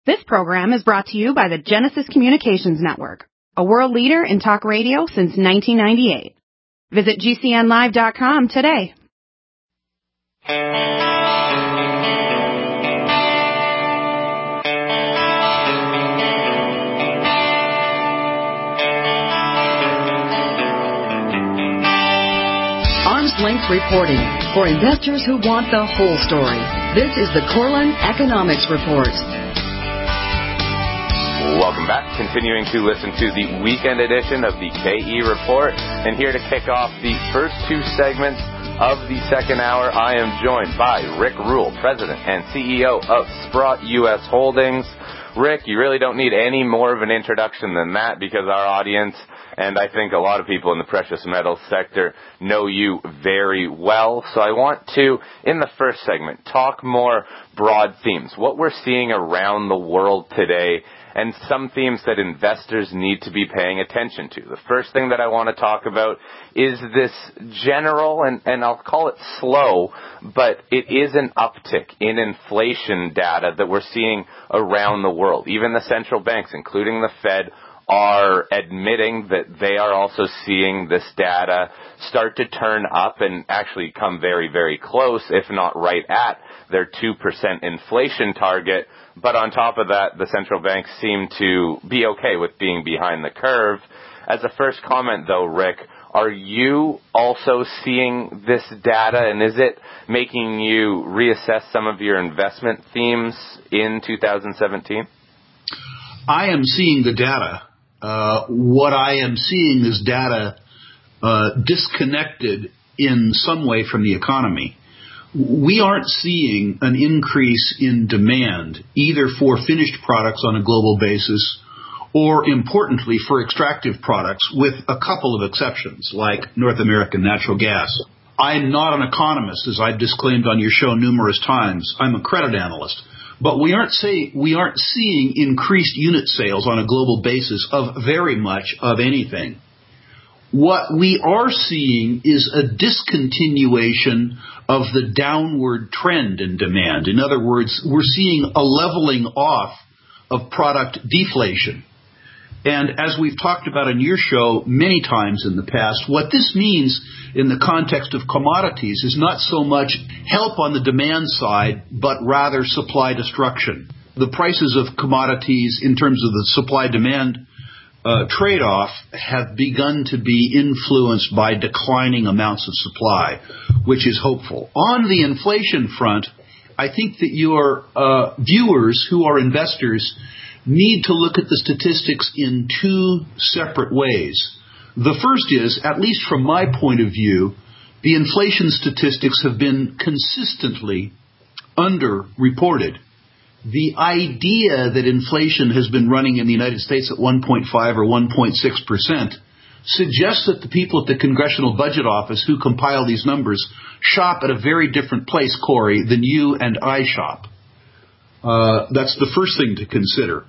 This program is brought to you by the Genesis Communications Network, a world leader in talk radio since 1998. Visit GCNlive.com today. Arm's Length Reporting for investors who want the whole story. This is the Corlin Economics Report. Welcome back. Continuing to listen to the weekend edition of the KE Report. And here to kick off the first two segments of the second hour, I am joined by Rick Rule, President and CEO of Sprott U.S. Holdings. Rick, you really don't need any more of an introduction than that because our audience, and I think a lot of people in the precious metals sector, know you very well. So I want to, in the first segment, talk more broad themes, what we're seeing around the world today, and some themes that investors need to be paying attention to. The first thing that I want to talk about is this general, and I'll call it slow, but it is an uptick in inflation data that we're seeing around the world. Even the central banks, including the Fed, are admitting that they are also seeing this data start to turn up and actually come very, very close, if not right at their 2% inflation target. But on top of that, the central banks seem to be okay with being behind the curve. As a first comment, though, Rick, are you also seeing this data, and is it making you reassess some of your investment themes in 2017? I am seeing the data. What I am seeing is data disconnected in some way from the economy. We aren't seeing an increase in demand either for finished products on a global basis or, importantly, for extractive products, with a couple of exceptions, like North American natural gas. I'm not an economist, as I've disclaimed on your show numerous times. I'm a credit analyst. But we aren't seeing increased unit sales on a global basis of very much of anything. What we are seeing is a discontinuation of the downward trend in demand. In other words, we're seeing a leveling off of product deflation. And as we've talked about in your show many times in the past, what this means in the context of commodities is not so much help on the demand side, but rather supply destruction. The prices of commodities in terms of the supply-demand trade-off have begun to be influenced by declining amounts of supply, which is hopeful. On the inflation front, I think that your viewers who are investors need to look at the statistics in two separate ways. The first is, at least from my point of view, the inflation statistics have been consistently underreported. The idea that inflation has been running in the United States at 1.5 or 1.6% suggests that the people at the Congressional Budget Office who compile these numbers shop at a very different place, Corey, than you and I shop. That's the first thing to consider.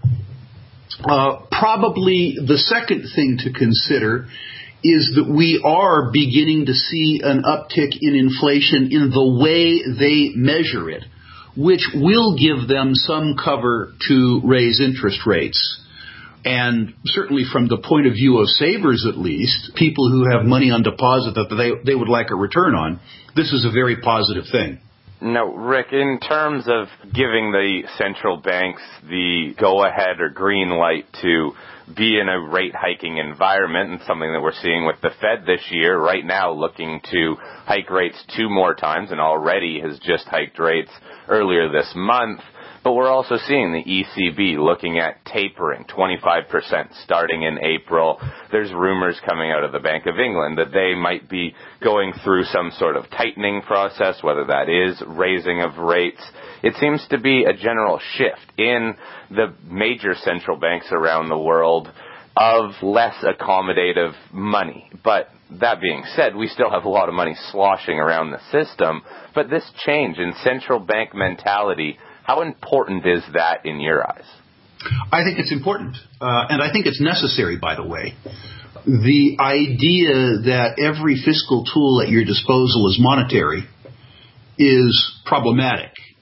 Probably the second thing to consider is that we are beginning to see an uptick in inflation in the way they measure it, which will give them some cover to raise interest rates. And certainly from the point of view of savers, at least, people who have money on deposit that they would like a return on, this is a very positive thing. Now, Rick, in terms of giving the central banks the go-ahead or green light to be in a rate hiking environment, and something that we're seeing with the Fed this year, right now looking to hike rates 2 more times and already has just hiked rates earlier this month. But we're also seeing the ECB looking at tapering 25% starting in April. There's rumors coming out of the Bank of England that they might be going through some sort of tightening process, whether that is raising of rates. It seems to be a general shift in the major central banks around the world of less accommodative money. But that being said, we still have a lot of money sloshing around the system. But this change in central bank mentality, how important is that in your eyes? I think it's important, and I think it's necessary, by the way. The idea that every fiscal tool at your disposal is monetary is problematic.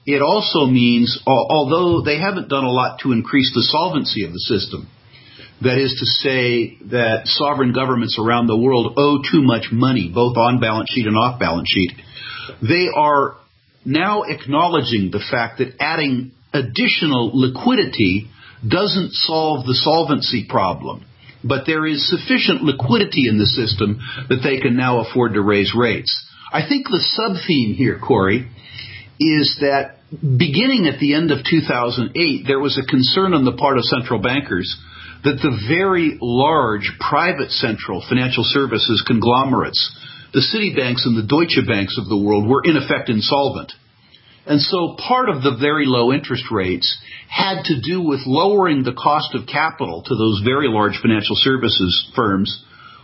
it also means, although they haven't done a lot to increase the solvency of the system, that is to say that sovereign governments around the world owe too much money, both on balance sheet and off balance sheet, they are now acknowledging the fact that adding additional liquidity doesn't solve the solvency problem. But there is sufficient liquidity in the system that they can now afford to raise rates. I think the sub-theme here, Corey, is that beginning at the end of 2008, there was a concern on the part of central bankers that the very large private central financial services conglomerates, the Citibanks and the Deutsche Banks of the world, were in effect insolvent. And so part of the very low interest rates had to do with lowering the cost of capital to those very large financial services firms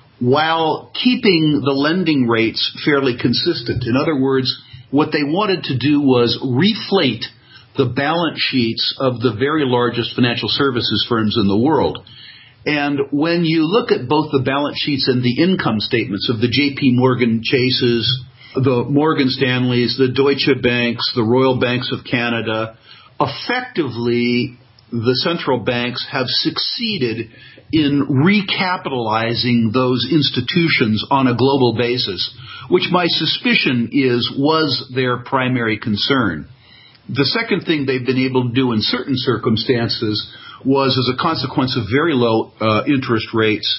while keeping the lending rates fairly consistent. In other words, what they wanted to do was reflate the balance sheets of the very largest financial services firms in the world. And when you look at both the balance sheets and the income statements of the J.P. Morgan Chases, the Morgan Stanleys, the Deutsche Banks, the Royal Banks of Canada, effectively the central banks have succeeded in recapitalizing those institutions on a global basis, which my suspicion is was their primary concern. The second thing they've been able to do in certain circumstances was, as a consequence of very low interest rates,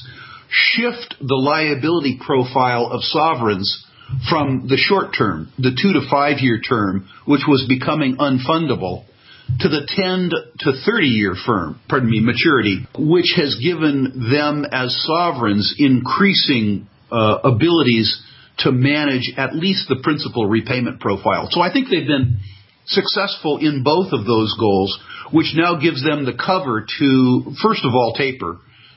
shift the liability profile of sovereigns from the short term, the 2 to 5 year term, which was becoming unfundable, to the 10 to 30 year maturity, which has given them as sovereigns increasing abilities to manage at least the principal repayment profile. So I think they've been successful in both of those goals, which now gives them the cover to, first of all, taper,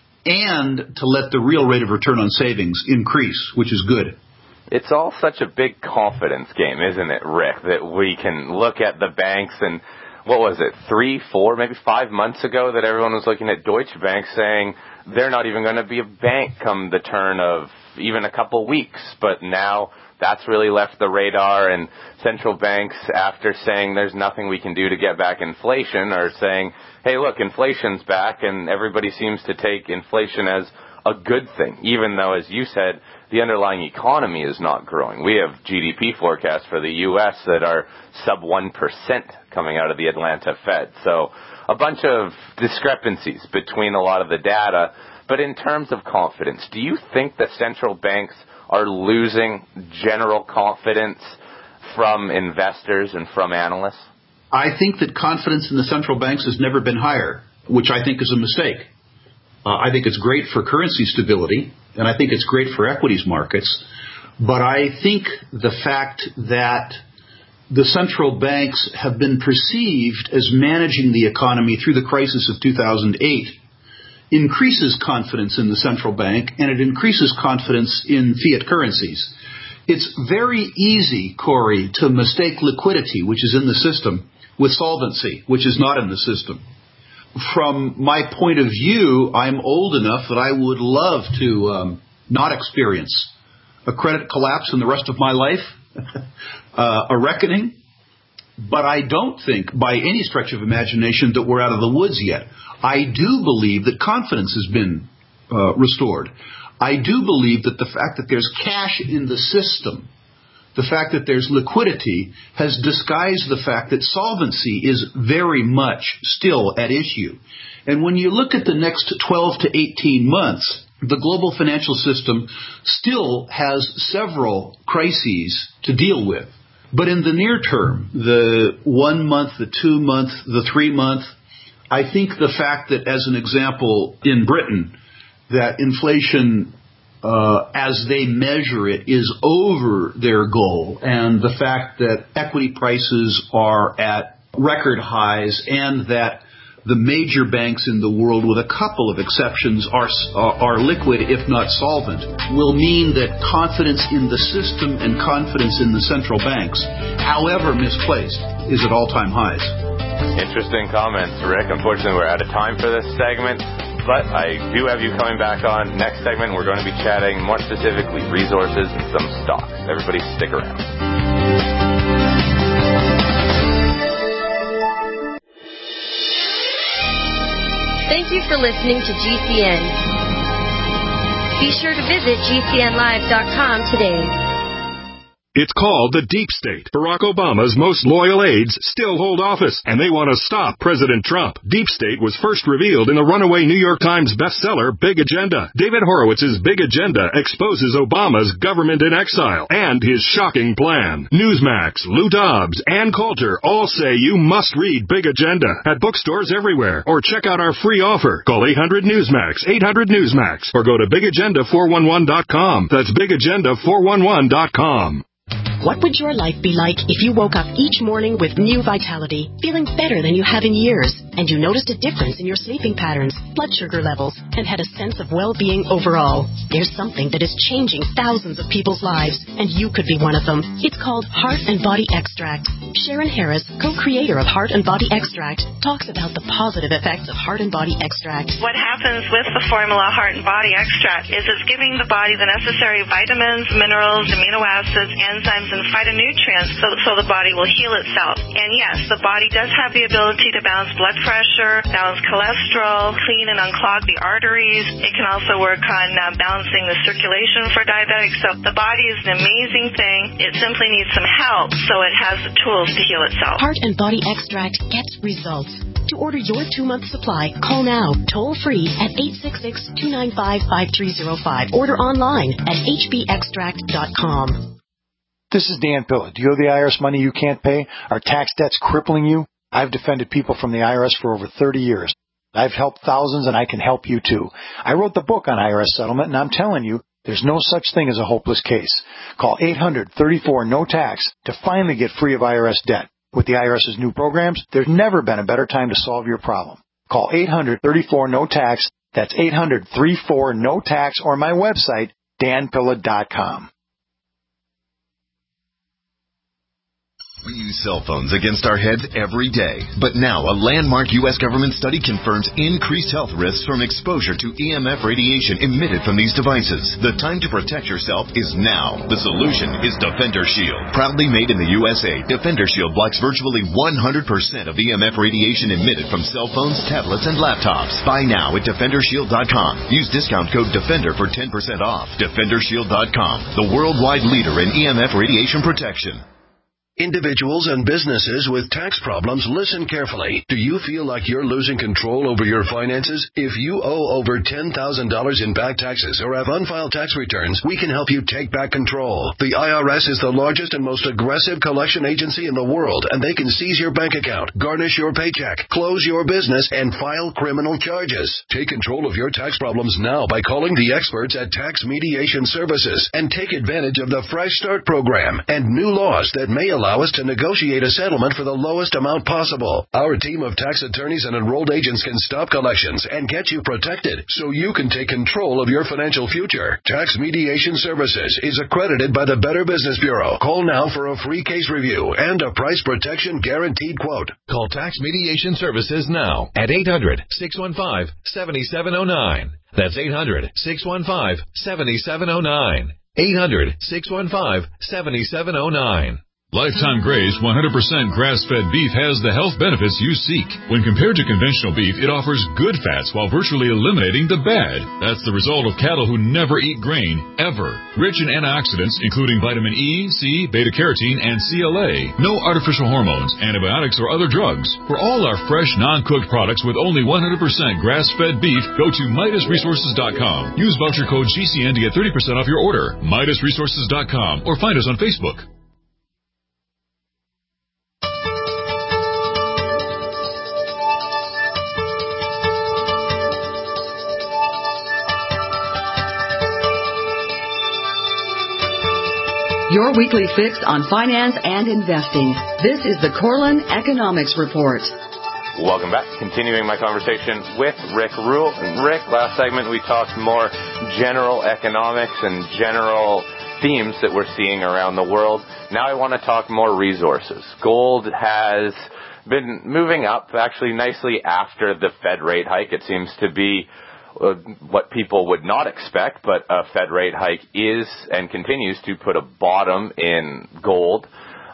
and to let the real rate of return on savings increase, which is good. It's all such a big confidence game, isn't it, Rick, that we can look at the banks and, what was it, 3, 4, maybe 5 months ago that everyone was looking at Deutsche Bank saying they're not even going to be a bank come the turn of even a couple weeks. But now that's really left the radar, and central banks, after saying there's nothing we can do to get back inflation, are saying, hey, look, inflation's back, and everybody seems to take inflation as a good thing, even though, as you said, the underlying economy is not growing. We have GDP forecasts for the U.S. that are sub 1% coming out of the Atlanta Fed. So a bunch of discrepancies between a lot of the data. But in terms of confidence, do you think that central banks are losing general confidence from investors and from analysts? I think that confidence in the central banks has never been higher, which I think is a mistake. I think it's great for currency stability, and I think it's great for equities markets. But I think the fact that the central banks have been perceived as managing the economy through the crisis of 2008 increases confidence in the central bank, and it increases confidence in fiat currencies. It's very easy, Corey, to mistake liquidity, which is in the system, with solvency, which is not in the system. From my point of view, I'm old enough that I would love to not experience a credit collapse in the rest of my life, a reckoning. But I don't think, by any stretch of imagination, that we're out of the woods yet. I do believe that confidence has been restored. I do believe that the fact that there's cash in the system, the fact that there's liquidity, has disguised the fact that solvency is very much still at issue. And when you look at the next 12 to 18 months, the global financial system still has several crises to deal with. But in the near term, the 1 month, the 2 month, the 3 month, I think the fact that, as an example, in Britain, that inflation as they measure it is over their goal, and the fact that equity prices are at record highs, and that the major banks in the world, with a couple of exceptions, are liquid, if not solvent, will mean that confidence in the system and confidence in the central banks, however misplaced, is at all-time highs. Interesting comments, Rick. Unfortunately, we're out of time for this segment, but I do have you coming back on next segment. We're going to be chatting more specifically resources and some stocks. Everybody stick around. Thank you for listening to GCN. Be sure to visit GCNlive.com today. It's called the Deep State. Barack Obama's most loyal aides still hold office, and they want to stop President Trump. Deep State was first revealed in the runaway New York Times bestseller, Big Agenda. David Horowitz's Big Agenda exposes Obama's government in exile and his shocking plan. Newsmax, Lou Dobbs, Ann Coulter all say you must read Big Agenda at bookstores everywhere, or check out our free offer. Call 800-NEWSMAX, 800-NEWSMAX, or go to BigAgenda411.com. That's BigAgenda411.com. What would your life be like if you woke up each morning with new vitality, feeling better than you have in years, and you noticed a difference in your sleeping patterns, blood sugar levels, and had a sense of well-being overall? There's something that is changing thousands of people's lives, and you could be one of them. It's called Heart and Body Extract. Sharon Harris, co-creator of Heart and Body Extract, talks about the positive effects of Heart and Body Extract. What happens with the formula Heart and Body Extract is it's giving the body the necessary vitamins, minerals, amino acids, enzymes, and phytonutrients so the body will heal itself. And yes, the body does have the ability to balance blood pressure, balance cholesterol, clean and unclog the arteries. It can also work on balancing the circulation for diabetics. So the body is an amazing thing. It simply needs some help so it has the tools to heal itself. Heart and Body Extract gets results. To order your 2-month supply, call now, toll-free at 866-295-5305. Order online at hbextract.com. This is Dan Pilla. Do you owe the IRS money you can't pay? Are tax debts crippling you? I've defended people from the IRS for over 30 years. I've helped thousands, and I can help you too. I wrote the book on IRS settlement, and I'm telling you, there's no such thing as a hopeless case. Call 800-34-NO-TAX to finally get free of IRS debt. With the IRS's new programs, there's never been a better time to solve your problem. Call 800-34-NO-TAX. That's 800-34-NO-TAX, or my website, danpilla.com. We use cell phones against our heads every day. But now, a landmark U.S. government study confirms increased health risks from exposure to EMF radiation emitted from these devices. The time to protect yourself is now. The solution is Defender Shield. Proudly made in the USA, Defender Shield blocks virtually 100% of EMF radiation emitted from cell phones, tablets, and laptops. Buy now at DefenderShield.com. Use discount code DEFENDER for 10% off. DefenderShield.com, the worldwide leader in EMF radiation protection. Individuals and businesses with tax problems, listen carefully. Do you feel like you're losing control over your finances? If you owe over $10,000 in back taxes or have unfiled tax returns, we can help you take back control. The IRS is the largest and most aggressive collection agency in the world, and they can seize your bank account, garnish your paycheck, close your business, and file criminal charges. Take control of your tax problems now by calling the experts at Tax Mediation Services and take advantage of the Fresh Start program and new laws that may allow us to negotiate a settlement for the lowest amount possible. Our team of tax attorneys and enrolled agents can stop collections and get you protected so you can take control of your financial future. Tax Mediation Services is accredited by the Better Business Bureau. Call now for a free case review and a price protection guaranteed quote. Call Tax Mediation Services now at 800-615-7709. That's 800-615-7709. 800-615-7709. Lifetime Graze 100% grass-fed beef has the health benefits you seek. When compared to conventional beef, it offers good fats while virtually eliminating the bad. That's the result of cattle who never eat grain, ever. Rich in antioxidants, including vitamin E, C, beta-carotene, and CLA. No artificial hormones, antibiotics, or other drugs. For all our fresh, non-cooked products with only 100% grass-fed beef, go to MidasResources.com. Use voucher code GCN to get 30% off your order. MidasResources.com, or find us on Facebook. Your weekly fix on finance and investing. This is the Corlin Economics Report. Welcome back. Continuing my conversation with Rick Rule. And Rick, last segment we talked more general economics and general themes that we're seeing around the world. Now I want to talk more resources. Gold has been moving up actually nicely after the Fed rate hike. It seems to be what people would not expect, but a Fed rate hike is and continues to put a bottom in gold. But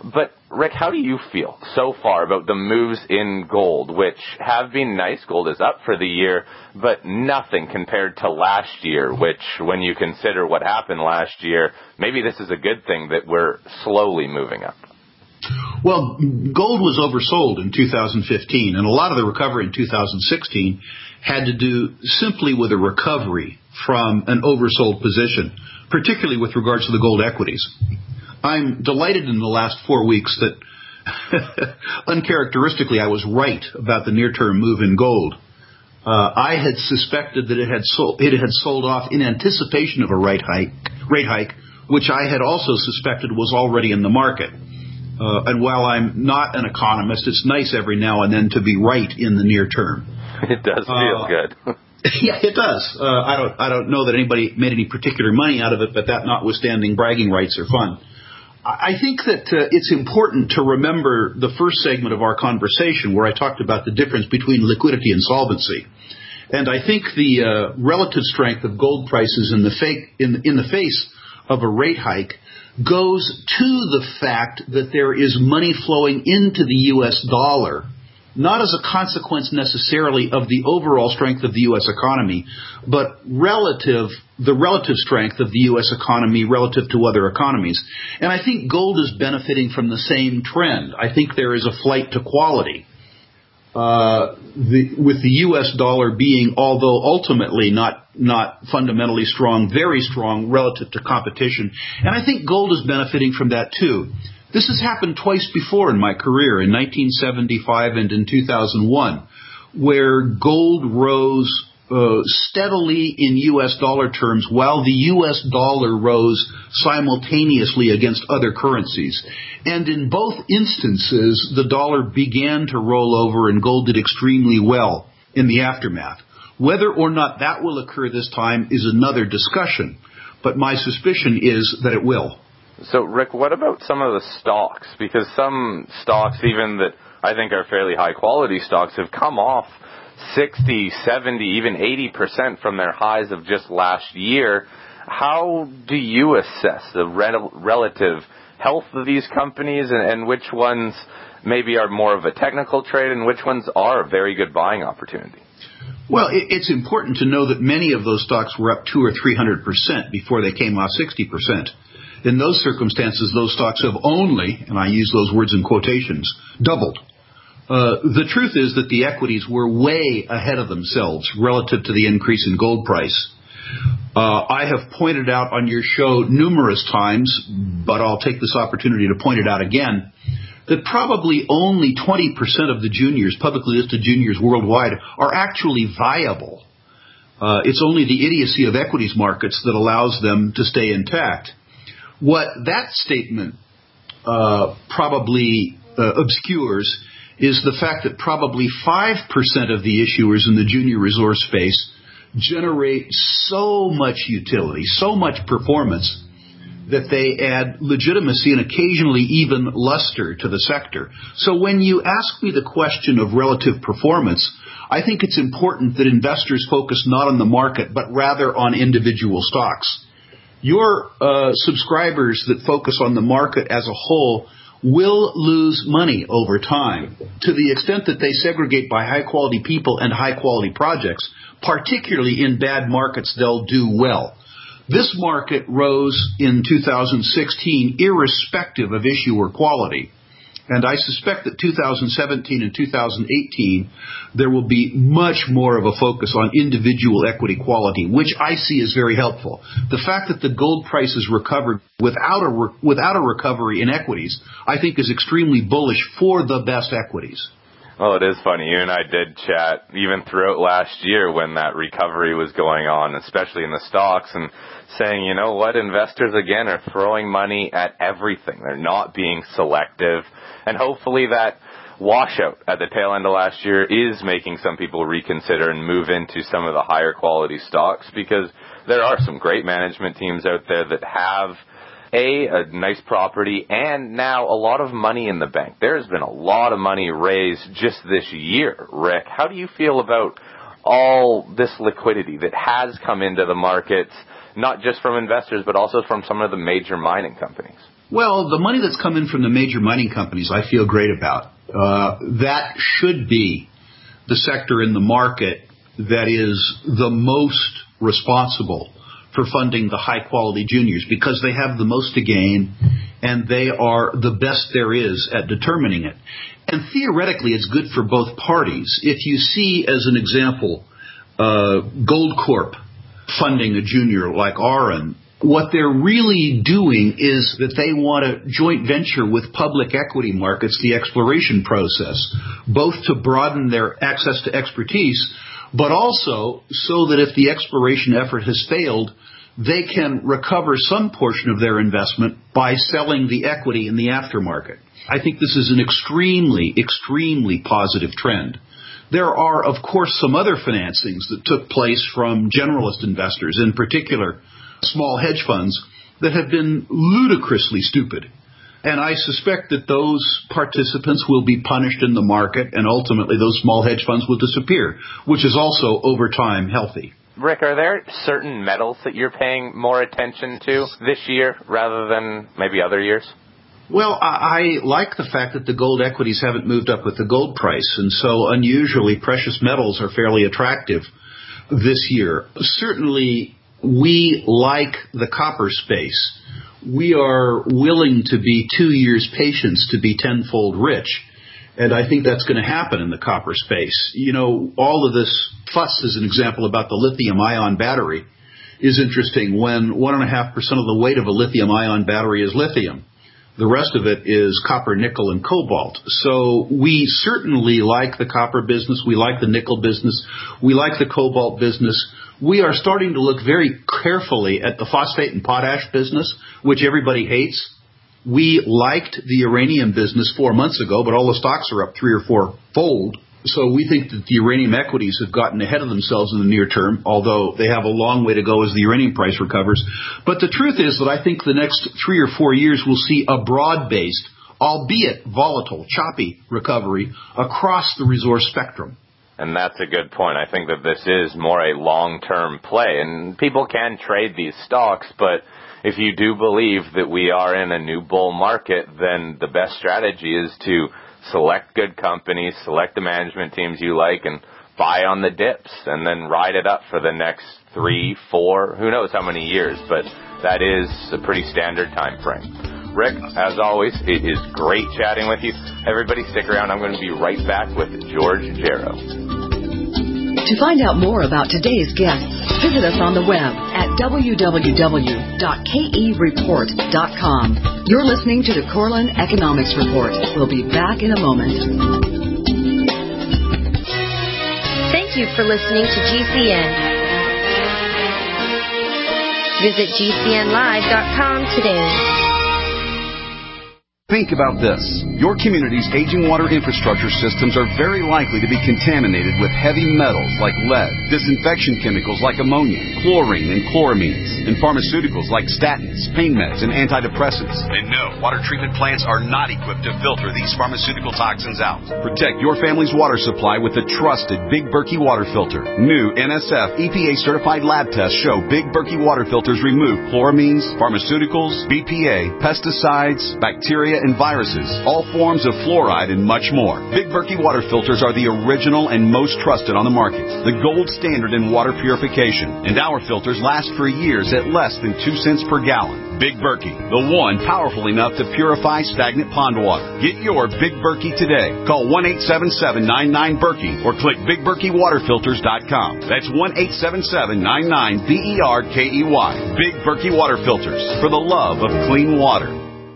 Rick, how do you feel so far about the moves in gold, which have been nice? Gold is up for the year, but nothing compared to last year, which, when you consider what happened last year, maybe this is a good thing that we're slowly moving up. Well, gold was oversold in 2015, and a lot of the recovery in 2016 had to do simply with a recovery from an oversold position, particularly with regards to the gold equities. I'm delighted in the last 4 weeks that, uncharacteristically, I was right about the near-term move in gold. I had suspected that it had sold off in anticipation of a rate hike, which I had also suspected was already in the market. And while I'm not an economist, it's nice every now and then to be right in the near term. It does feel good. Yeah, it does. I don't know that anybody made any particular money out of it, but that notwithstanding, bragging rights are fun. I think that it's important to remember the first segment of our conversation where I talked about the difference between liquidity and solvency. And I think the relative strength of gold prices in the face of a rate hike goes to the fact that there is money flowing into the U.S. dollar, not as a consequence necessarily of the overall strength of the U.S. economy, but the relative strength of the U.S. economy relative to other economies. And I think gold is benefiting from the same trend. I think there is a flight to quality. With the U.S. dollar being, although ultimately not fundamentally strong, very strong relative to competition. And I think gold is benefiting from that too. This has happened twice before in my career, in 1975 and in 2001, where gold rose steadily in U.S. dollar terms while the U.S. dollar rose simultaneously against other currencies. And in both instances, the dollar began to roll over and gold did extremely well in the aftermath. Whether or not that will occur this time is another discussion, but my suspicion is that it will. So, Rick, what about some of the stocks? Because some stocks, even that I think are fairly high-quality stocks, have come off 60, 70, even 80% from their highs of just last year. How do you assess the relative health of these companies and which ones maybe are more of a technical trade and which ones are a very good buying opportunity? Well, it's important to know that many of those stocks were up 200 or 300% before they came off 60%. In those circumstances, those stocks have only, and I use those words in quotations, doubled. The truth is that the equities were way ahead of themselves relative to the increase in gold price. I have pointed out on your show numerous times, but I'll take this opportunity to point it out again, that probably only 20% of the juniors, publicly listed juniors worldwide, are actually viable. It's only the idiocy of equities markets that allows them to stay intact. What that statement probably obscures is the fact that probably 5% of the issuers in the junior resource space generate so much utility, so much performance, that they add legitimacy and occasionally even luster to the sector. So when you ask me the question of relative performance, I think it's important that investors focus not on the market, but rather on individual stocks. Your subscribers that focus on the market as a whole will lose money over time to the extent that they segregate by high-quality people and high-quality projects. Particularly in bad markets, they'll do well. This market rose in 2016 irrespective of issuer quality. And I suspect that 2017 and 2018, there will be much more of a focus on individual equity quality, which I see as very helpful. The fact that the gold price has recovered without a recovery in equities, I think is extremely bullish for the best equities. Well, it is funny. You and I did chat even throughout last year when that recovery was going on, especially in the stocks, and saying, you know what, investors, again, are throwing money at everything. They're not being selective. And hopefully that washout at the tail end of last year is making some people reconsider and move into some of the higher quality stocks, because there are some great management teams out there that have a nice property and now a lot of money in the bank. There's been a lot of money raised just this year. Rick, how do you feel about all this liquidity that has come into the markets, not just from investors, but also from some of the major mining companies? Well, the money that's come in from the major mining companies, I feel great about. That should be the sector in the market that is the most responsible for funding the high-quality juniors because they have the most to gain and they are the best there is at determining it. And theoretically, it's good for both parties. If you see, as an example, Goldcorp funding a junior like Auryn, what they're really doing is that they want a joint venture with public equity markets, the exploration process, both to broaden their access to expertise, but also so that if the exploration effort has failed, they can recover some portion of their investment by selling the equity in the aftermarket. I think this is an extremely, extremely positive trend. There are, of course, some other financings that took place from generalist investors, in particular small hedge funds, that have been ludicrously stupid. And I suspect that those participants will be punished in the market, and ultimately those small hedge funds will disappear, which is also, over time, healthy. Rick, are there certain metals that you're paying more attention to this year rather than maybe other years? Well, I like the fact that the gold equities haven't moved up with the gold price, and so unusually precious metals are fairly attractive this year. Certainly, we like the copper space. We are willing to be 2 years' patience to be tenfold rich, and I think that's going to happen in the copper space. You know, all of this fuss, as an example, about the lithium-ion battery is interesting when 1.5% of the weight of a lithium-ion battery is lithium. The rest of it is copper, nickel, and cobalt. So we certainly like the copper business. We like the nickel business. We like the cobalt business. We are starting to look very carefully at the phosphate and potash business, which everybody hates. We liked the uranium business 4 months ago, but all the stocks are up 3 or 4-fold. So we think that the uranium equities have gotten ahead of themselves in the near term, although they have a long way to go as the uranium price recovers. But the truth is that I think the next 3 or 4 years will see a broad-based, albeit volatile, choppy recovery across the resource spectrum. And that's a good point. I think that this is more a long-term play. And people can trade these stocks, but if you do believe that we are in a new bull market, then the best strategy is to select good companies, select the management teams you like, and buy on the dips, and then ride it up for the next 3, 4, who knows how many years. But that is a pretty standard time frame. Rick, as always, it is great chatting with you. Everybody stick around. I'm going to be right back with George Jarrow. To find out more about today's guests, visit us on the web at www.kereport.com. You're listening to the Corlin Economics Report. We'll be back in a moment. Thank you for listening to GCN. Visit GCNlive.com today. Think about this. Your community's aging water infrastructure systems are very likely to be contaminated with heavy metals like lead, disinfection chemicals like ammonia, chlorine and chloramines, and pharmaceuticals like statins, pain meds, and antidepressants. And no, water treatment plants are not equipped to filter these pharmaceutical toxins out. Protect your family's water supply with the trusted Big Berkey water filter. New NSF EPA-certified lab tests show Big Berkey water filters remove chloramines, pharmaceuticals, BPA, pesticides, bacteria, and viruses, all forms of fluoride, and much more. Big Berkey water filters are the original and most trusted on the market, the gold standard in water purification, and our filters last for years at less than 2 cents per gallon. Big Berkey, the one powerful enough to purify stagnant pond water. Get your Big Berkey today. Call 1-877-99-BERKEY or click BigBerkeyWaterFilters.com. That's 1-877-99-BERKEY. Big Berkey Water Filters, for the love of clean water.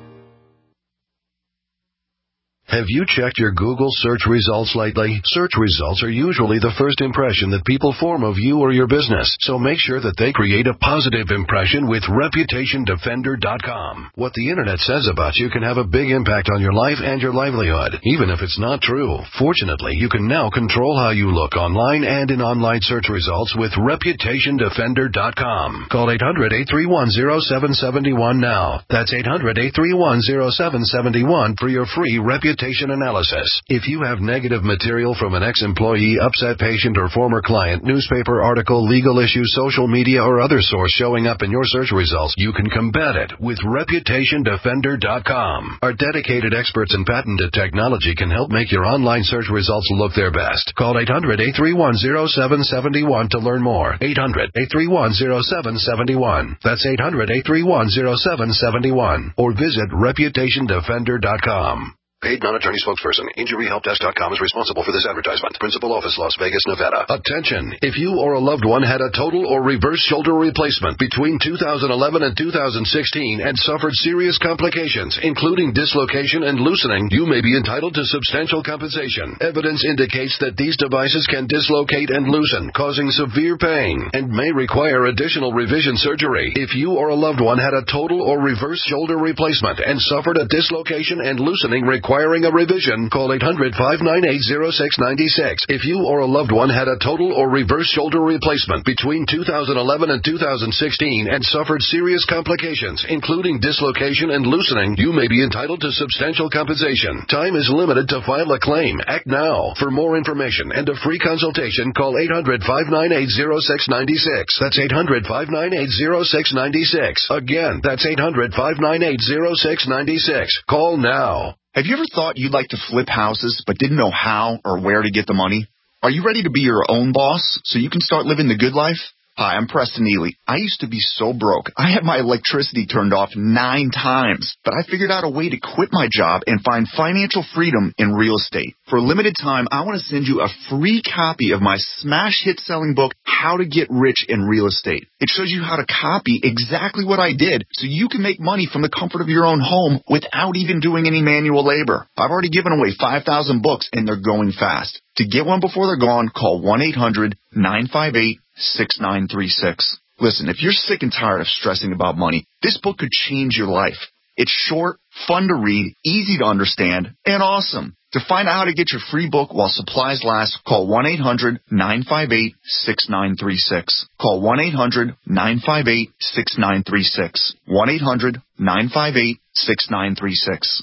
Have you checked your Google search results lately? Search results are usually the first impression that people form of you or your business, so make sure that they create a positive impression with ReputationDefender.com. What the Internet says about you can have a big impact on your life and your livelihood, even if it's not true. Fortunately, you can now control how you look online and in online search results with ReputationDefender.com. Call 800-831-0771 now. That's 800-831-0771 for your free Reputation reputation analysis. If you have negative material from an ex-employee, upset patient, or former client, newspaper article, legal issue, social media, or other source showing up in your search results, you can combat it with ReputationDefender.com. Our dedicated experts in patented technology can help make your online search results look their best. Call 800-831-0771 to learn more. 800-831-0771. That's 800-831-0771. Or visit ReputationDefender.com. Paid non-attorney spokesperson. InjuryHelpDesk.com is responsible for this advertisement. Principal office, Las Vegas, Nevada. Attention! If you or a loved one had a total or reverse shoulder replacement between 2011 and 2016 and suffered serious complications, including dislocation and loosening, you may be entitled to substantial compensation. Evidence indicates that these devices can dislocate and loosen, causing severe pain, and may require additional revision surgery. If you or a loved one had a total or reverse shoulder replacement and suffered a dislocation and loosening requiring a revision, call 800-598-0696. If you or a loved one had a total or reverse shoulder replacement between 2011 and 2016 and suffered serious complications, including dislocation and loosening, you may be entitled to substantial compensation. Time is limited to file a claim. Act now. For more information and a free consultation, call 800-598-0696. That's 800-598-0696. Again, that's 800-598-0696. Call now. Have you ever thought you'd like to flip houses but didn't know how or where to get the money? Are you ready to be your own boss so you can start living the good life? Hi, I'm Preston Neely. I used to be so broke. I had my electricity turned off 9 times, but I figured out a way to quit my job and find financial freedom in real estate. For a limited time, I want to send you a free copy of my smash hit selling book, How to Get Rich in Real Estate. It shows you how to copy exactly what I did so you can make money from the comfort of your own home without even doing any manual labor. I've already given away 5,000 books and they're going fast. To get one before they're gone, call 1-800-958-6936. Listen, if you're sick and tired of stressing about money, this book could change your life. It's short, fun to read, easy to understand, and awesome. To find out how to get your free book while supplies last, call 1-800-958-6936. Call 1-800-958-6936. 1-800-958-6936.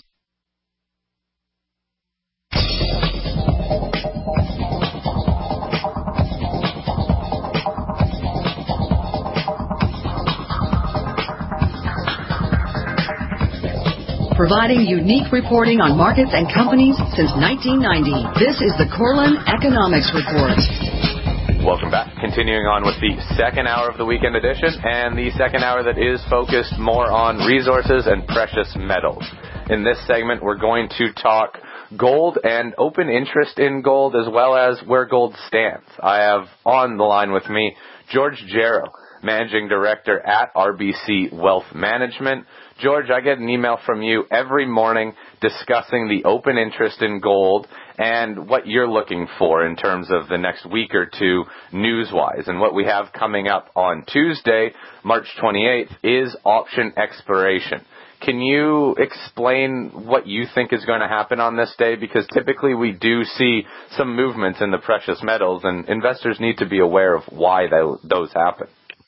Providing unique reporting on markets and companies since 1990. This is the Corlin Economics Report. Welcome back. Continuing on with the second hour of the weekend edition, and the second hour that is focused more on resources and precious metals. In this segment, we're going to talk gold and open interest in gold, as well as where gold stands. I have on the line with me George Jarrow, Managing Director at RBC Wealth Management. George, I get an email from you every morning discussing the open interest in gold and what you're looking for in terms of the next week or two news-wise. And what we have coming up on Tuesday, March 28th, is option expiration. Can you explain what you think is going to happen on this day? Because typically we do see some movements in the precious metals, and investors need to be aware of why those happen.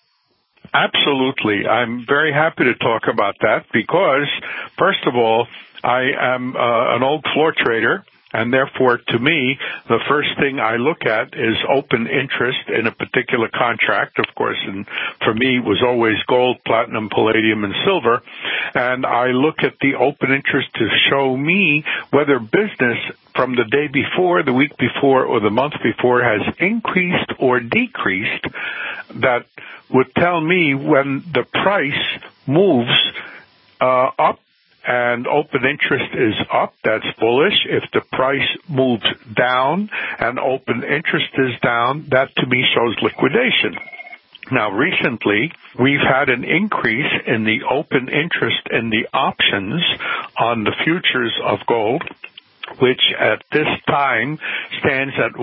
Absolutely. I'm very happy to talk about that because, first of all, I am an old floor trader, and therefore, to me, the first thing I look at is open interest in a particular contract, of course, and for me it was always gold, platinum, palladium, and silver, and I look at the open interest to show me whether business from the day before, the week before, or the month before has increased or decreased. That would tell me when the price moves up and open interest is up, that's bullish. If the price moves down and open interest is down, that to me shows liquidation. Now, recently, we've had an increase in the open interest in the options on the futures of gold, which at this time stands at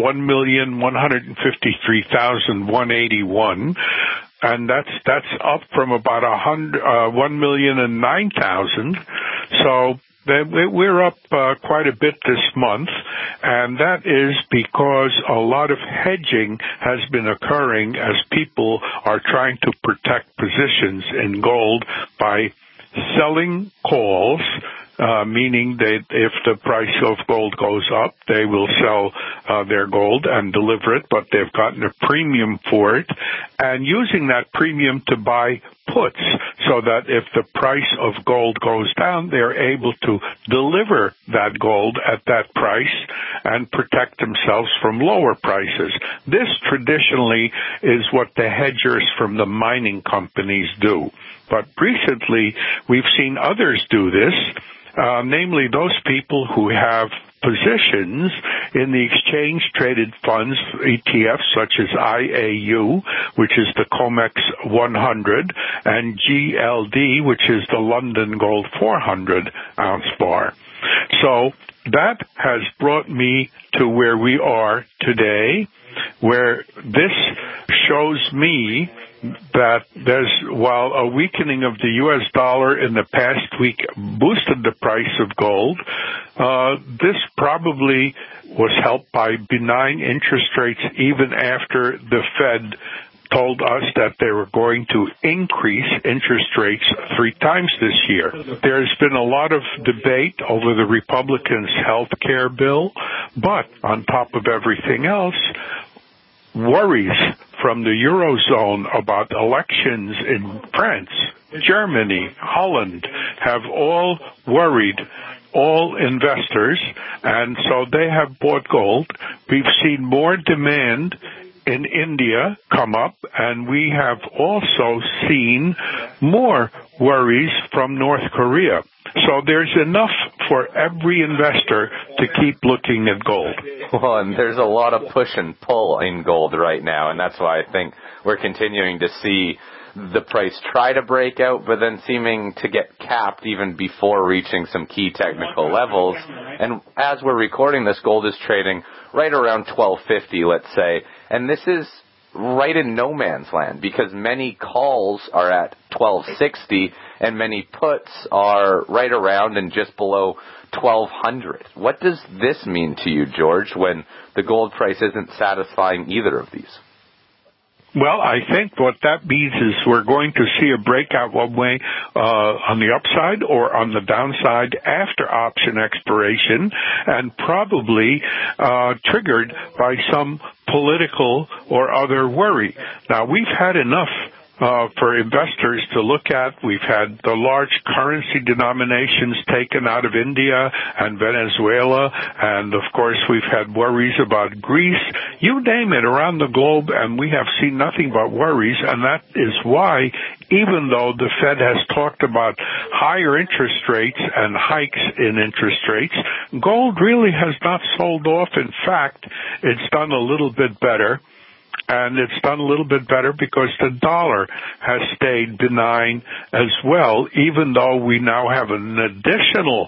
1,153,181. And that's up from about 1,009,000. So we're up quite a bit this month, and that is because a lot of hedging has been occurring as people are trying to protect positions in gold by selling calls meaning that if the price of gold goes up, they will sell their gold and deliver it, but they've gotten a premium for it, and using that premium to buy puts, so that if the price of gold goes down, they're able to deliver that gold at that price and protect themselves from lower prices. This traditionally is what the hedgers from the mining companies do. But recently, we've seen others do this, namely those people who have positions in the exchange-traded funds, ETFs, such as IAU, which is the COMEX 100, and GLD, which is the London Gold 400 ounce bar. So that has brought me to where we are today, where this shows me that while a weakening of the U.S. dollar in the past week boosted the price of gold, this probably was helped by benign interest rates even after the Fed told us that they were going to increase interest rates 3 times this year. There's been a lot of debate over the Republicans' health care bill, but on top of everything else, worries from the Eurozone about elections in France, Germany, Holland have all worried all investors, and so they have bought gold. We've seen more demand in India come up, and we have also seen more worries from North Korea. So there's enough for every investor to keep looking at gold. Well, and there's a lot of push and pull in gold right now, and that's why I think we're continuing to see the price try to break out, but then seeming to get capped even before reaching some key technical levels. And as we're recording this, gold is trading right around $1,250, let's say, and this is right in no man's land because many calls are at $1,260 and many puts are right around and just below $1,200. What does this mean to you, George, when the gold price isn't satisfying either of these? Well, I think what that means is we're going to see a breakout one way on the upside or on the downside after option expiration, and probably triggered by some political or other worry. Now, we've had enough for investors to look at. We've had the large currency denominations taken out of India and Venezuela, and of course we've had worries about Greece. You name it around the globe, and we have seen nothing but worries, and that is why, even though the Fed has talked about higher interest rates and hikes in interest rates, gold really has not sold off. In fact, it's done a little bit better. And it's done a little bit better because the dollar has stayed benign as well, even though we now have an additional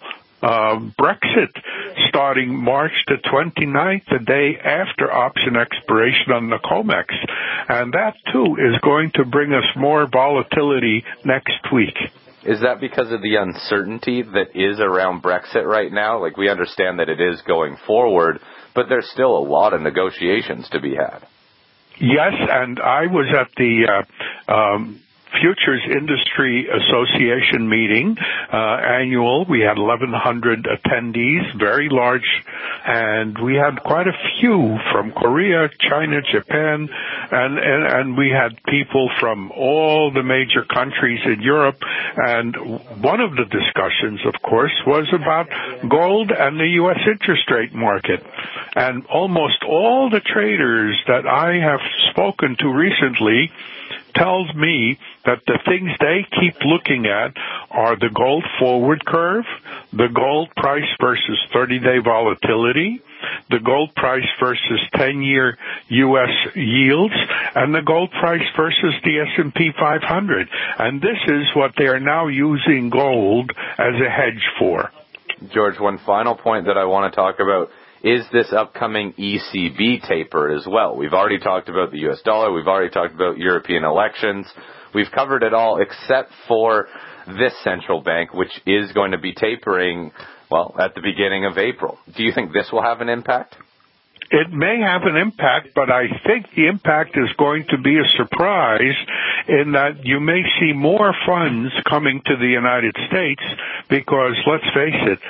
Brexit starting March the 29th, the day after option expiration on the COMEX. And that, too, is going to bring us more volatility next week. Is that because of the uncertainty that is around Brexit right now? Like, we understand that it is going forward, but there's still a lot of negotiations to be had. Yes, and I was at the Futures Industry Association meeting, annual. We had 1,100 attendees, very large, and we had quite a few from Korea, China, Japan, and we had people from all the major countries in Europe. And one of the discussions, of course, was about gold and the U.S. interest rate market. And almost all the traders that I have spoken to recently tells me that the things they keep looking at are the gold forward curve, the gold price versus 30-day volatility, the gold price versus 10-year U.S. yields, and the gold price versus the S&P 500. And this is what they are now using gold as a hedge for. George, one final point that I want to talk about is this upcoming ECB taper as well. We've already talked about the U.S. dollar. We've already talked about European elections. We've covered it all except for this central bank, which is going to be tapering, well, at the beginning of April. Do you think this will have an impact? it may have an impact, but I think the impact is going to be a surprise in that you may see more funds coming to the United States because, let's face it,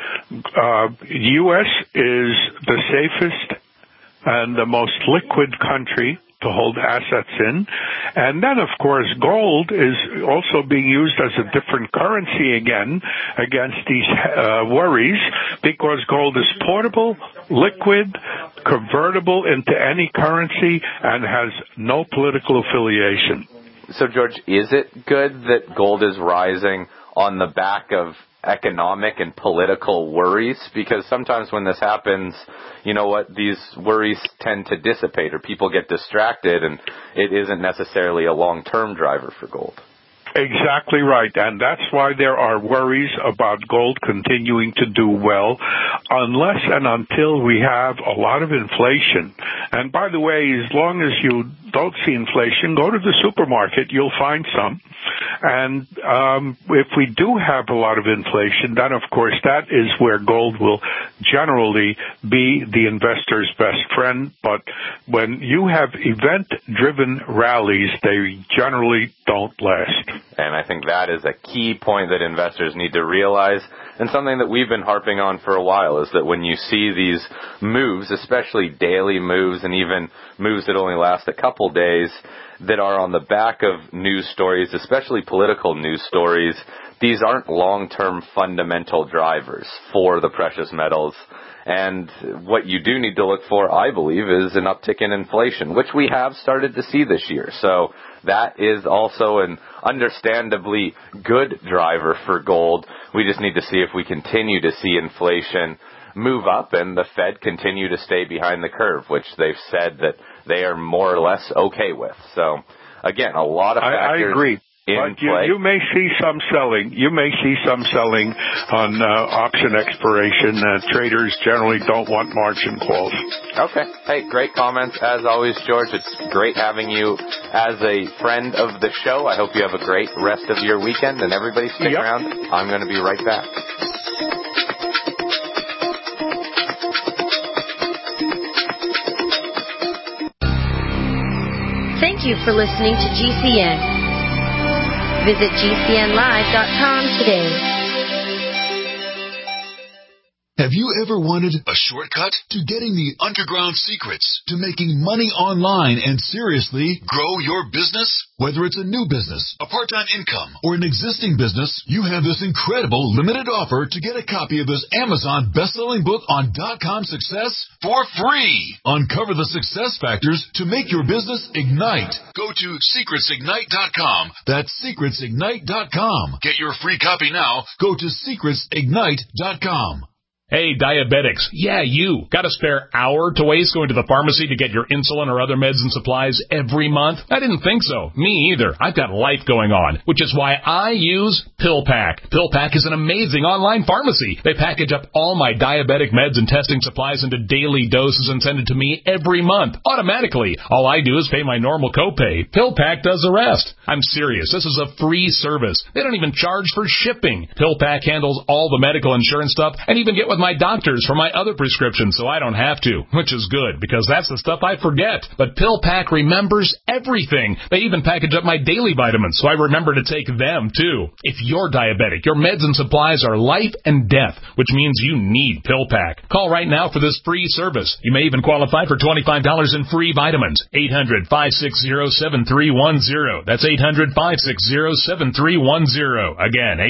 U.S. is the safest and the most liquid country to hold assets in. And then, of course, gold is also being used as a different currency again against these worries, because gold is portable, liquid, convertible into any currency, and has no political affiliation. So, George, is it good that gold is rising on the back of economic and political worries? Because sometimes when this happens, you know what, these worries tend to dissipate or people get distracted, and it isn't necessarily a long-term driver for gold. Exactly right, and that's why there are worries about gold continuing to do well unless and until we have a lot of inflation. And by the way, as long as you don't see inflation, go to the supermarket, you'll find some. And if we do have a lot of inflation, then of course that is where gold will generally be the investor's best friend. But when you have event-driven rallies, they generally don't last. And I think that is a key point that investors need to realize, and something that we've been harping on for a while, is that when you see these moves, especially daily moves and even moves that only last a couple days, that are on the back of news stories, especially political news stories, these aren't long-term fundamental drivers for the precious metals. And what you do need to look for, I believe, is an uptick in inflation, which we have started to see this year. So that is also an understandably good driver for gold. We just need to see if we continue to see inflation move up and the Fed continue to stay behind the curve, which they've said that they are more or less okay with. So, again, a lot of factors. I agree. But you may see some selling. You may see some selling on option expiration. Traders generally don't want margin calls. Okay. Hey, great comments as always, George. It's great having you as a friend of the show. I hope you have a great rest of your weekend, and everybody stick around. I'm going to be right back. Thank you for listening to GCN. Visit GCNlive.com today. Have you ever wanted a shortcut to getting the underground secrets to making money online and seriously grow your business? Whether it's a new business, a part-time income, or an existing business, you have this incredible limited offer to get a copy of this Amazon best-selling book on .com success for free. Uncover the success factors to make your business ignite. Go to secretsignite.com. That's secretsignite.com. Get your free copy now. Go to secretsignite.com. Hey, diabetics. Yeah, you. Got a spare hour to waste going to the pharmacy to get your insulin or other meds and supplies every month? I didn't think so. Me either. I've got life going on, which is why I use PillPack. PillPack is an amazing online pharmacy. They package up all my diabetic meds and testing supplies into daily doses and send it to me every month, automatically. All I do is pay my normal copay. PillPack does the rest. I'm serious. This is a free service. They don't even charge for shipping. PillPack handles all the medical insurance stuff and even get with my doctors for my other prescriptions, so I don't have to, which is good because that's the stuff I forget. But PillPack remembers everything. They even package up my daily vitamins, so I remember to take them too. If you're diabetic, your meds and supplies are life and death, which means you need PillPack. Call right now for this free service. You may even qualify for $25 in free vitamins. 800-560-7310. That's 800-560-7310. Again,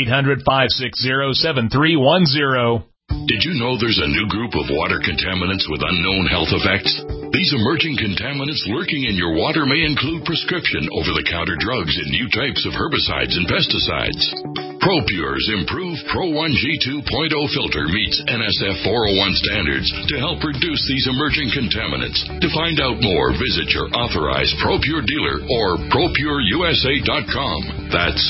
800-560-7310. Did you know there's a new group of water contaminants with unknown health effects? These emerging contaminants lurking in your water may include prescription over-the-counter drugs and new types of herbicides and pesticides. ProPure's improved Pro 1 G 2.0 filter meets NSF 401 standards to help reduce these emerging contaminants. To find out more, visit your authorized ProPure dealer or ProPureUSA.com. That's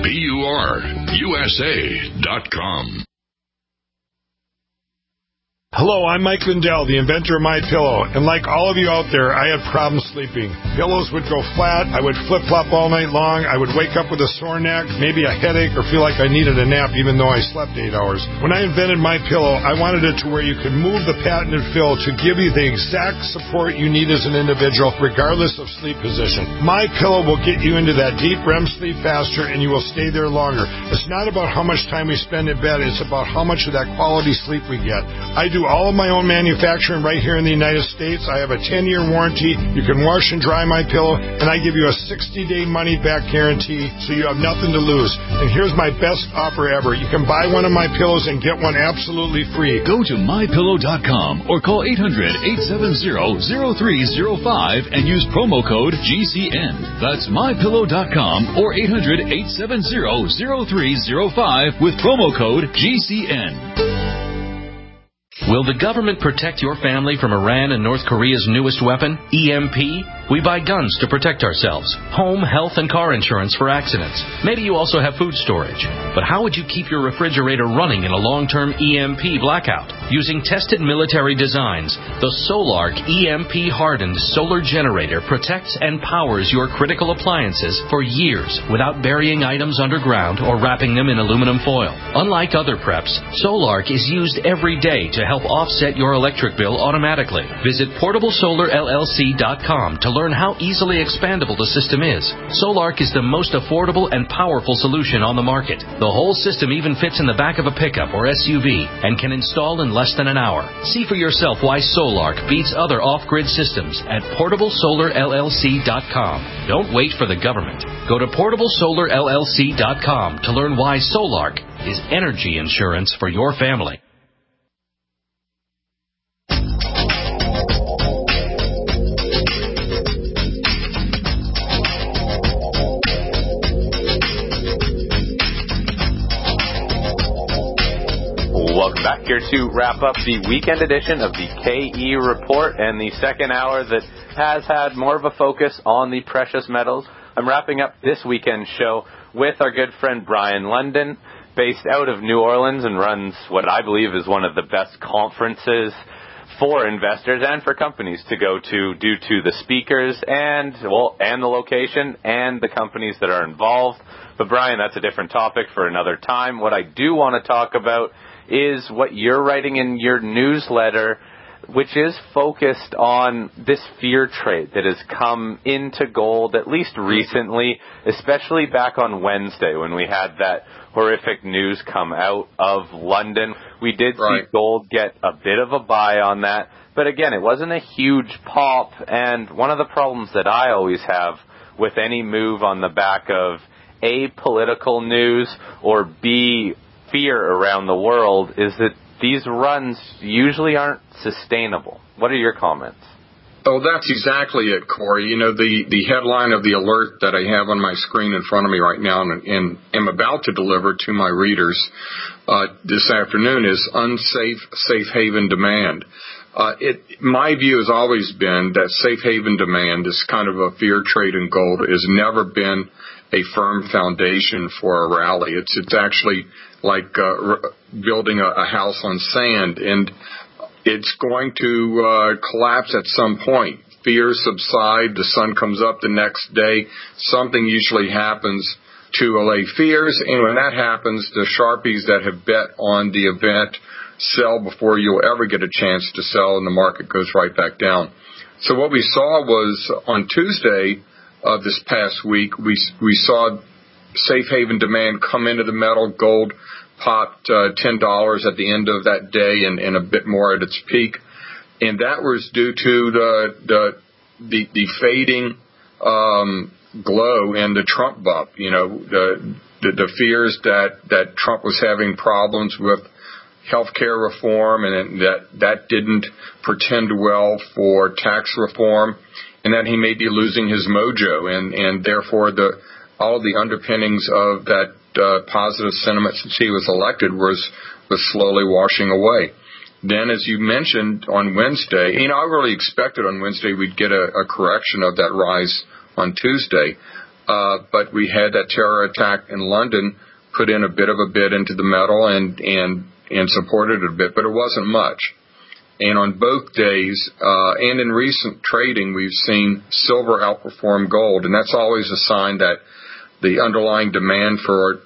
ProPureUSA.com. Hello, I'm Mike Lindell, the inventor of MyPillow, and like all of you out there, I had problems sleeping. Pillows would go flat, I would flip-flop all night long, I would wake up with a sore neck, maybe a headache, or feel like I needed a nap even though I slept 8 hours. When I invented MyPillow, I wanted it to where you could move the patented fill to give you the exact support you need as an individual, regardless of sleep position. MyPillow will get you into that deep REM sleep faster, and you will stay there longer. It's not about how much time we spend in bed, it's about how much of that quality sleep we get. I do all of my own manufacturing right here in the United States. I have a 10-year warranty. You can wash and dry my pillow, and I give you a 60-day money-back guarantee, so you have nothing to lose. And here's my best offer ever. You can buy one of my pillows and get one absolutely free. Go to MyPillow.com or call 800-870-0305 and use promo code GCN. That's MyPillow.com or 800-870-0305 with promo code GCN. Will the government protect your family from Iran and North Korea's newest weapon, EMP? We buy guns to protect ourselves, home, health, and car insurance for accidents. Maybe you also have food storage. But how would you keep your refrigerator running in a long-term EMP blackout? Using tested military designs, the Solark EMP-hardened solar generator protects and powers your critical appliances for years without burying items underground or wrapping them in aluminum foil. Unlike other preps, Solark is used every day to help offset your electric bill automatically. Visit PortableSolarLLC.com to learn how easily expandable the system is. Solark is the most affordable and powerful solution on the market. The whole system even fits in the back of a pickup or SUV and can install in less than an hour. See for yourself why Solark beats other off-grid systems at PortableSolarLLC.com. Don't wait for the government. Go to PortableSolarLLC.com to learn why Solark is energy insurance for your family. Welcome back here to wrap up the weekend edition of the KE Report and the second hour that has had more of a focus on the precious metals. I'm wrapping up this weekend show with our good friend Brian London, based out of New Orleans and runs what I believe is one of the best conferences for investors and for companies to go to due to the speakers and the location and the companies that are involved. But Brian, that's a different topic for another time. What I do want to talk about is what you're writing in your newsletter, which is focused on this fear trade that has come into gold, at least recently, especially back on Wednesday when we had that horrific news come out of London. We did see gold get a bit of a buy on that, but again, it wasn't a huge pop, and one of the problems that I always have with any move on the back of A, political news, or B, fear around the world is that these runs usually aren't sustainable. What are your comments? Oh, that's exactly it, Corey. You know, the headline of the alert that I have on my screen in front of me right now and am about to deliver to my readers this afternoon is unsafe safe haven demand. My view has always been that safe haven demand, this kind of a fear trade in gold, has never been a firm foundation for a rally. It's actually like building a house on sand, and it's going to collapse at some point. Fears subside, the sun comes up the next day, something usually happens to allay fears, and when that happens, the Sharpies that have bet on the event sell before you'll ever get a chance to sell, and the market goes right back down. So what we saw was on Tuesday of this past week, we saw safe haven demand come into the metal. Gold popped $10 at the end of that day and a bit more at its peak, and that was due to the fading glow in the Trump bump. You know, the fears that Trump was having problems with healthcare reform, and that didn't portend well for tax reform, and that he may be losing his mojo, and therefore all the underpinnings of that positive sentiment since he was elected was slowly washing away. Then, as you mentioned on Wednesday, I really expected on Wednesday we'd get a correction of that rise on Tuesday, but we had that terror attack in London put in a bit of a bid into the metal and supported it a bit, but it wasn't much. And on both days and in recent trading, we've seen silver outperform gold, and that's always a sign that the underlying demand for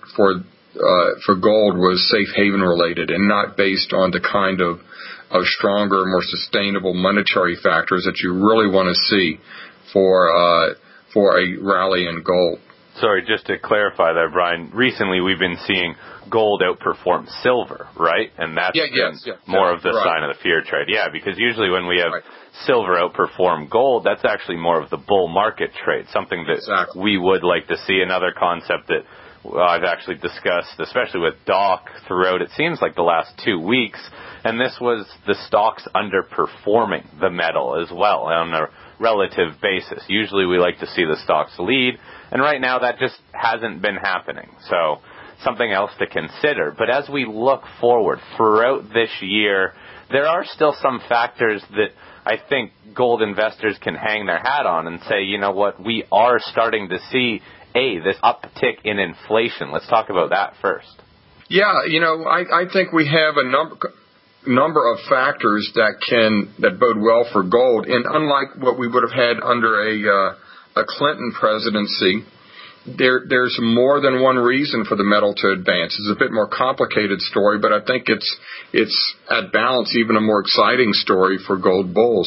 gold was safe haven related and not based on the kind of stronger, more sustainable monetary factors that you really want to see for a rally in gold. Sorry, just to clarify there, Brian, recently we've been seeing gold outperform silver, right? And that's more of the sign of the fear trade. Yeah, because usually when we have silver outperform gold, that's actually more of the bull market trade, something that we would like to see. Another concept that I've actually discussed, especially with Doc throughout, it seems like the last 2 weeks, and this was the stocks underperforming the metal as well on a relative basis. Usually we like to see the stocks lead, and right now that just hasn't been happening. So something else to consider. But as we look forward throughout this year, there are still some factors that I think gold investors can hang their hat on and say, you know what, we are starting to see this uptick in inflation. Let's talk about that first. Yeah, I think we have a number of factors that bode well for gold. And unlike what we would have had under a Clinton presidency, there's more than one reason for the metal to advance. It's a bit more complicated story, but I think it's at balance even a more exciting story for gold bulls.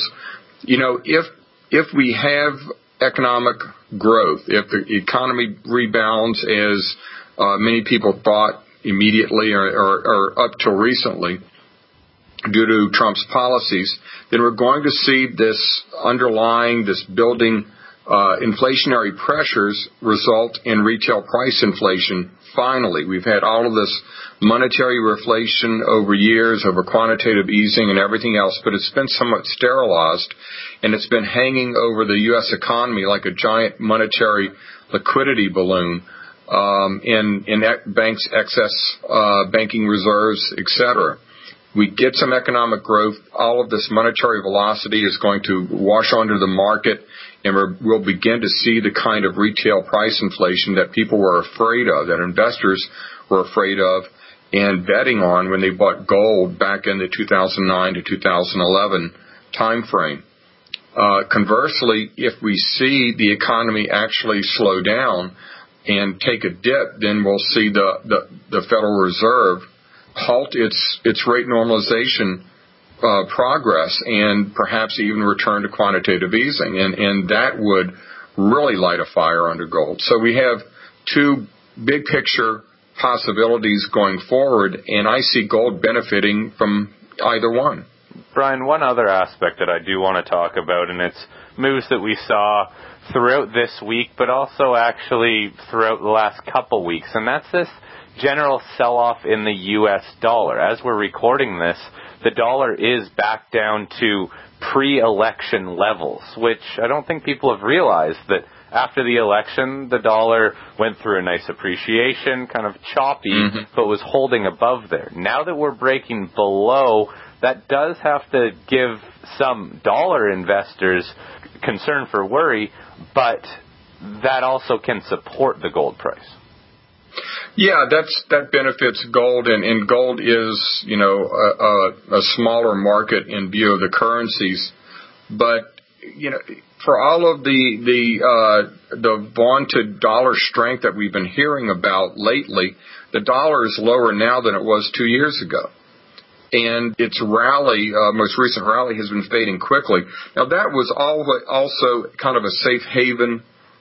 If we have economic growth, if the economy rebounds as many people thought immediately or up till recently due to Trump's policies, then we're going to see this building inflationary pressures result in retail price inflation. Finally, we've had all of this monetary reflation over years, over quantitative easing and everything else, but it's been somewhat sterilized, and it's been hanging over the U.S. economy like a giant monetary liquidity balloon in banks' excess banking reserves, etc. We get some economic growth, all of this monetary velocity is going to wash onto the market, and we'll begin to see the kind of retail price inflation that people were afraid of, that investors were afraid of and betting on when they bought gold back in the 2009 to 2011 time frame. Conversely, if we see the economy actually slow down and take a dip, then we'll see the Federal Reserve halt its rate normalization progress and perhaps even return to quantitative easing, and that would really light a fire under gold. So we have two big picture possibilities going forward, and I see gold benefiting from either one. Brian, one other aspect that I do want to talk about, and it's moves that we saw throughout this week, but also actually throughout the last couple weeks, and that's this general sell-off in the U.S. dollar. As we're recording this, the dollar is back down to pre-election levels, which I don't think people have realized that after the election, the dollar went through a nice appreciation, kind of choppy, but was holding above there. Now that we're breaking below, that does have to give some dollar investors concern for worry, but that also can support the gold price. Yeah, that benefits gold, and gold is, a smaller market in view of the currencies. But, for all of the vaunted dollar strength that we've been hearing about lately, the dollar is lower now than it was 2 years ago. And its rally, most recent rally, has been fading quickly. Now, that was also kind of a safe haven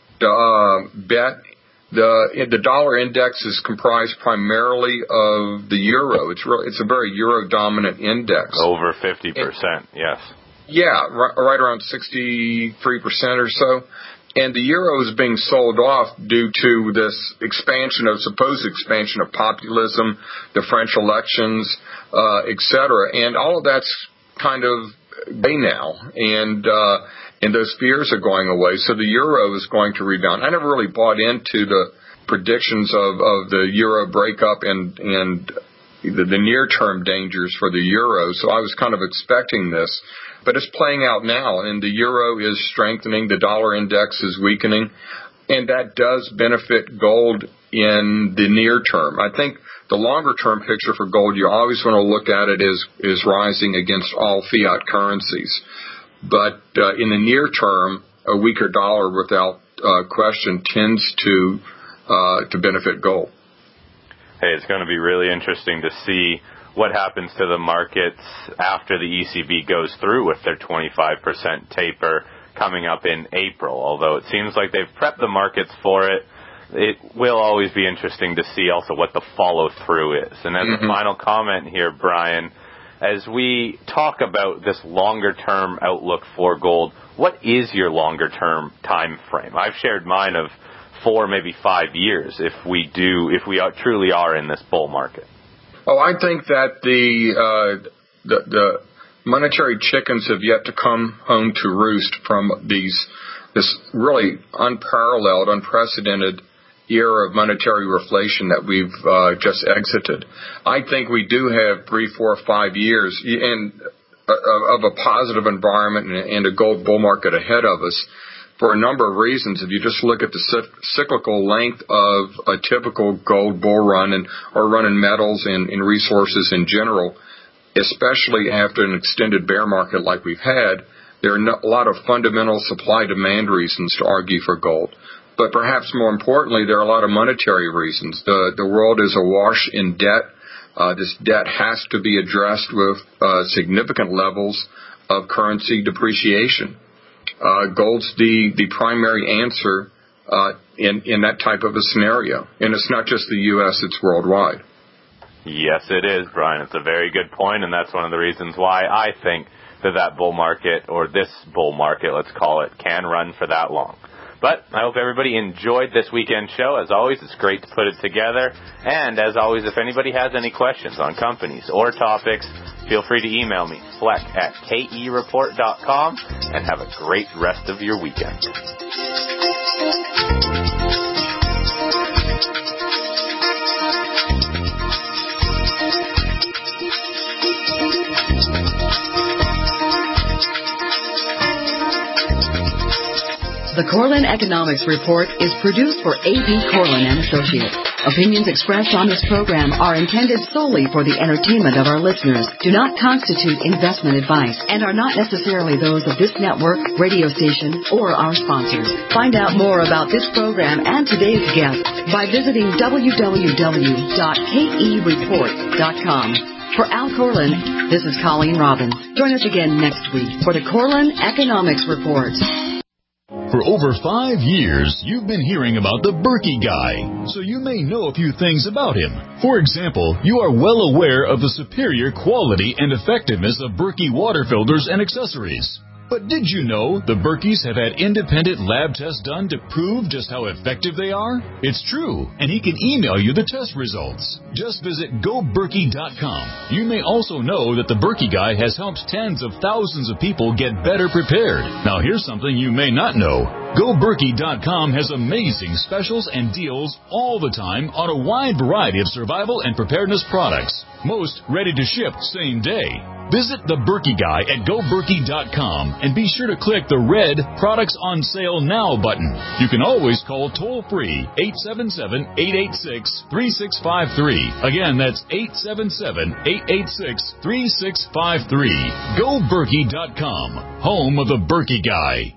bet. The dollar index is comprised primarily of the euro. It's a very euro-dominant index. Over 50%, yes. Yeah, right around 63% or so. And the euro is being sold off due to this supposed expansion of populism, the French elections, et cetera. And all of that's kind of gay now. And those fears are going away. So the euro is going to rebound. I never really bought into the predictions of the euro breakup and the near-term dangers for the euro. So I was kind of expecting this. But it's playing out now, and the euro is strengthening, the dollar index is weakening, and that does benefit gold in the near term. I think the longer-term picture for gold, you always want to look at it is rising against all fiat currencies. But in the near term, a weaker dollar, without question, tends to benefit gold. Hey, it's going to be really interesting to see what happens to the markets after the ECB goes through with their 25% taper coming up in April. Although it seems like they've prepped the markets for it, it will always be interesting to see also what the follow-through is. And as a final comment here, Brian, as we talk about this longer-term outlook for gold, what is your longer-term time frame? I've shared mine of 4, maybe 5 years if we truly are in this bull market. Oh, I think that the monetary chickens have yet to come home to roost from this really unparalleled, unprecedented era of monetary reflation that we've just exited. I think we do have 3, 4, 5 years of a positive environment and a gold bull market ahead of us for a number of reasons. If you just look at the cyclical length of a typical gold bull run or run in metals and in resources in general, especially after an extended bear market like we've had, there are a lot of fundamental supply-demand reasons to argue for gold. But perhaps more importantly, there are a lot of monetary reasons. The world is awash in debt. This debt has to be addressed with significant levels of currency depreciation. Gold's the primary answer in that type of a scenario. And it's not just the U.S., it's worldwide. Yes, it is, Brian. It's a very good point, and that's one of the reasons why I think that bull market, or this bull market, let's call it, can run for that long. But I hope everybody enjoyed this weekend show. As always, it's great to put it together. And as always, if anybody has any questions on companies or topics, feel free to email me, fleck@kereport.com, and have a great rest of your weekend. The Corlin Economics Report is produced for A.B. Corlin and Associates. Opinions expressed on this program are intended solely for the entertainment of our listeners, do not constitute investment advice, and are not necessarily those of this network, radio station, or our sponsors. Find out more about this program and today's guest by visiting www.kereport.com. For Al Corlin, this is Colleen Robbins. Join us again next week for the Corlin Economics Report. For over 5 years, you've been hearing about the Berkey guy, so you may know a few things about him. For example, you are well aware of the superior quality and effectiveness of Berkey water filters and accessories. But did you know the Berkeys have had independent lab tests done to prove just how effective they are? It's true, and he can email you the test results. Just visit GoBerkey.com. You may also know that the Berkey guy has helped tens of thousands of people get better prepared. Now here's something you may not know. GoBerkey.com has amazing specials and deals all the time on a wide variety of survival and preparedness products. Most ready to ship same day. Visit the Berkey guy at GoBerkey.com and be sure to click the red Products on Sale Now button. You can always call toll-free 877-886-3653. Again, that's 877-886-3653. GoBerkey.com, home of the Berkey guy.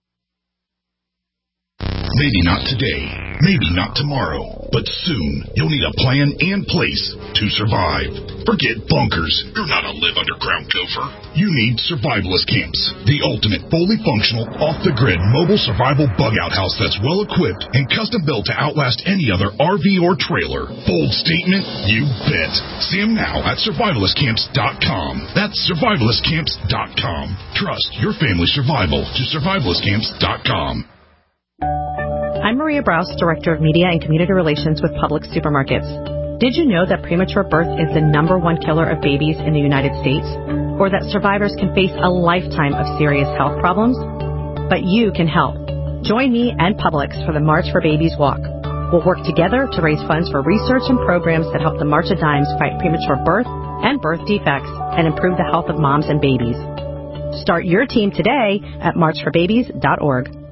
Maybe not today, maybe not tomorrow, but soon you'll need a plan and place to survive. Forget bunkers. You're not a live underground gopher. You need survivalist camps, the ultimate fully functional, off-the-grid mobile survival bug-out house that's well-equipped and custom-built to outlast any other RV or trailer. Bold statement? You bet. See them now at survivalistcamps.com. That's survivalistcamps.com. Trust your family's survival to survivalistcamps.com. I'm Maria Brous, Director of Media and Community Relations with Publix Supermarkets. Did you know that premature birth is the #1 killer of babies in the United States? Or that survivors can face a lifetime of serious health problems? But you can help. Join me and Publix for the March for Babies Walk. We'll work together to raise funds for research and programs that help the March of Dimes fight premature birth and birth defects and improve the health of moms and babies. Start your team today at marchforbabies.org.